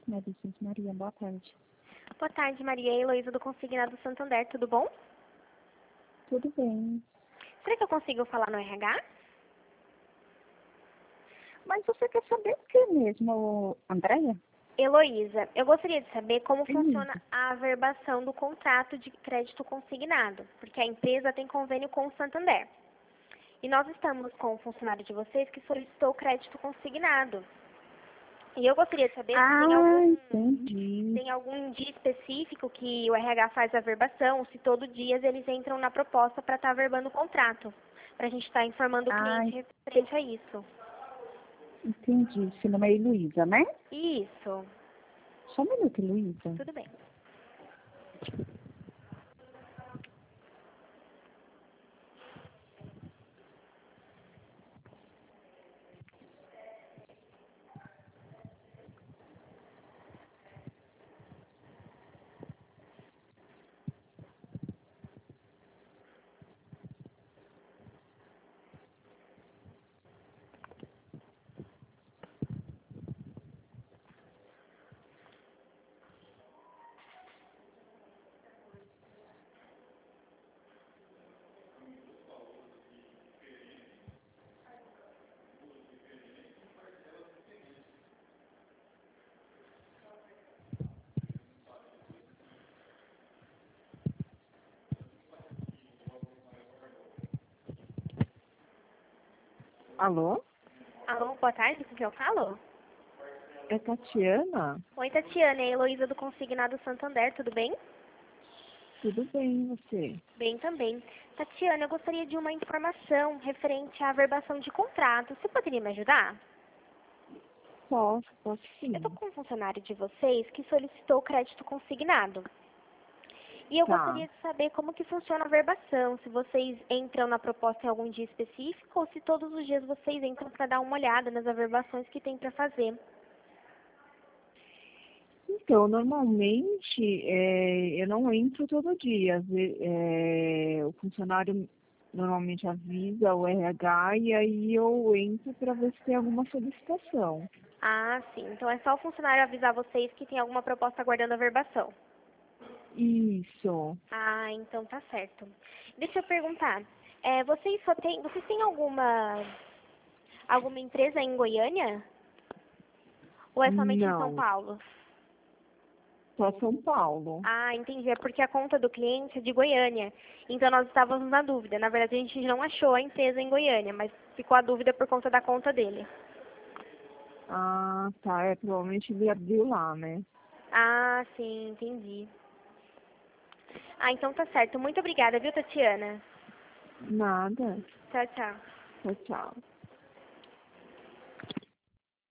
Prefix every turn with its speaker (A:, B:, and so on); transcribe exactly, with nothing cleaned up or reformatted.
A: Medicins Maria, boa tarde.
B: Boa tarde, Maria. Heloísa do Consignado Santander, tudo bom?
A: Tudo bem.
B: Será que eu consigo falar no R H?
A: Mas você quer saber o que mesmo, Andréia?
B: Heloísa, eu gostaria de saber como
A: Sim.
B: funciona a averbação do contrato de crédito consignado, porque a empresa tem convênio com o Santander. E nós estamos com um funcionário de vocês que solicitou crédito consignado. E eu gostaria de saber se
A: Ah,
B: tem algum,
A: entendi.
B: tem algum dia específico que o R H faz a averbação, se todo dia eles entram na proposta para estar averbando o contrato, para a gente estar informando o
A: Ah,
B: cliente referente a isso.
A: entendi. Seu nome é Heloísa, né?
B: Isso,
A: Só um minuto, Heloísa.
B: tudo bem.
A: Alô?
B: Alô, boa tarde, com quem eu falo?
A: É Tatiana?
B: Oi, Tatiana, é a Heloísa do Consignado Santander, tudo bem?
A: Tudo bem, e você?
B: Bem também. Tatiana, eu gostaria de uma informação referente à averbação de contrato. Você poderia me ajudar?
A: Posso, posso
B: Eu estou
A: sim.
B: com um funcionário de vocês que solicitou crédito consignado. E eu
A: Tá.
B: gostaria de saber como que funciona a averbação, se vocês entram na proposta em algum dia específico ou se todos os dias vocês entram para dar uma olhada nas averbações que tem para fazer.
A: Então, normalmente, é, eu não entro todo dia. Às ve- é, o funcionário normalmente avisa o R H e aí eu entro para ver se tem alguma solicitação.
B: Ah, sim. Então é só o funcionário avisar vocês que tem alguma proposta aguardando averbação.
A: Isso.
B: Ah, então tá certo. Deixa eu perguntar. É, vocês só têm, vocês têm alguma alguma empresa em Goiânia? Ou é somente em São
A: Não,
B: Paulo?
A: só São Paulo.
B: Ah, entendi. É porque a conta do cliente é de Goiânia. Então nós estávamos na dúvida. Na verdade, a gente não achou a empresa em Goiânia, mas ficou a dúvida por conta da conta dele.
A: Ah, tá. É, provavelmente ele abriu lá, né?
B: Ah, sim, entendi. Ah, então tá certo. Muito obrigada, viu, Tatiana?
A: Nada.
B: Tchau, tchau.
A: Tchau, tchau.